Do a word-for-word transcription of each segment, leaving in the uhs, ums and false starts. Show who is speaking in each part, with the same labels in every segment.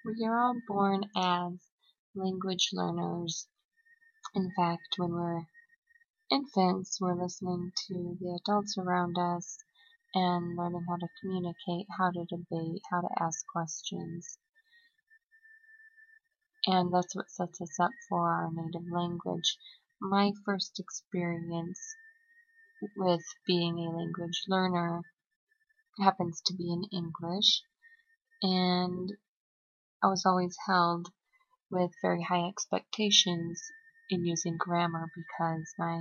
Speaker 1: We are all born as language learners. In fact, when we're infants, we're listening to the adults around us and learning how to communicate, how to debate, how to ask questions. And that's what sets us up for our native language. My first experience with being a language learner happens to be in English, and I was always held with very high expectations in using grammar because my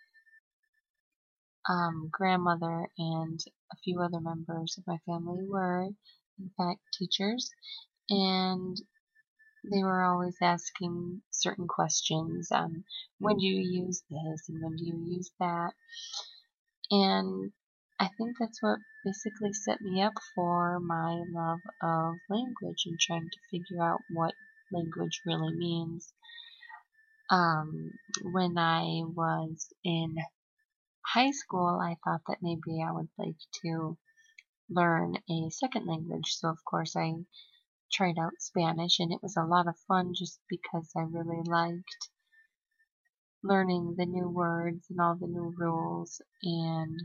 Speaker 1: um, grandmother and a few other members of my family were, in fact, teachers, and they were always asking certain questions. Um, when do you use this and when do you use that? And I think that's what basically set me up for my love of language and trying to figure out what language really means. Um, when I was in high school, I thought that maybe I would like to learn a second language. So, of course, I tried out Spanish, and it was a lot of fun just because I really liked learning the new words and all the new rules, and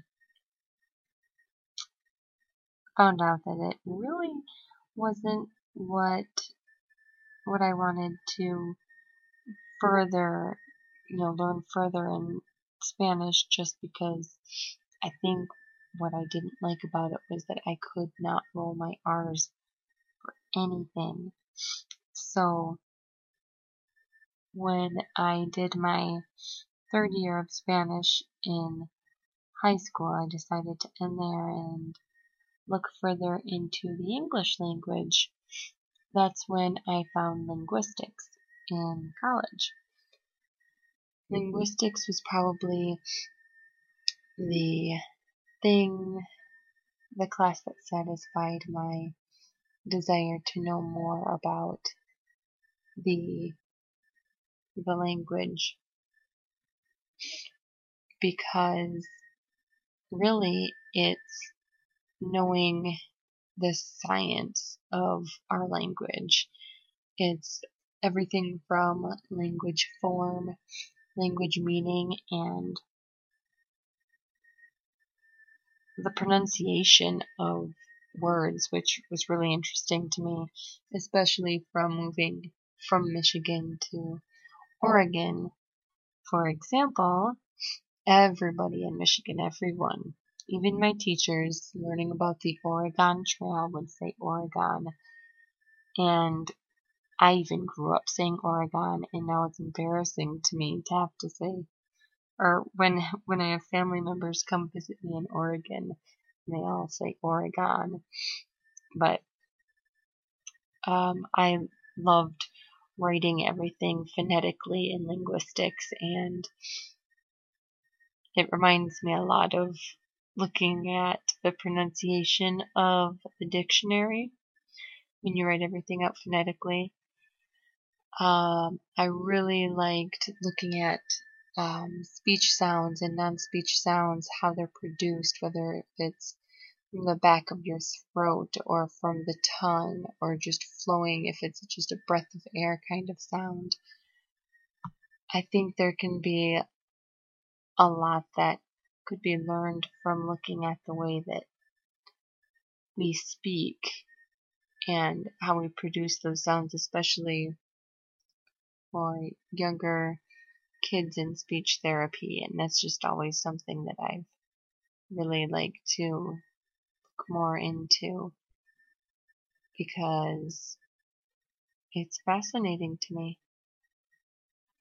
Speaker 1: found out that it really wasn't what what I wanted to further, you know, learn further in Spanish, just because I think what I didn't like about it was that I could not roll my R's for anything. So when I did my third year of Spanish in high school, I decided to end there and look further into the English language. That's when I found linguistics in college. Linguistics was probably the thing, the class that satisfied my desire to know more about the the language, because really it's knowing the science of our language. It's everything from language form, language meaning, and the pronunciation of words, which was really interesting to me, especially from moving from Michigan to Oregon. For example, everybody in Michigan, everyone, even my teachers learning about the Oregon Trail would say Oregon. And I even grew up saying Oregon, and now it's embarrassing to me to have to say, or when when I have family members come visit me in Oregon, they all say Oregon. But um, I loved writing everything phonetically in linguistics, and it reminds me a lot of looking at the pronunciation of the dictionary when you write everything out phonetically. Um, I really liked looking at um, speech sounds and non-speech sounds, how they're produced, whether it's from the back of your throat or from the tongue or just flowing if it's just a breath of air kind of sound. I think there can be a lot that could be learned from looking at the way that we speak and how we produce those sounds, especially for younger kids in speech therapy. And that's just always something that I've really liked to look more into, because it's fascinating to me.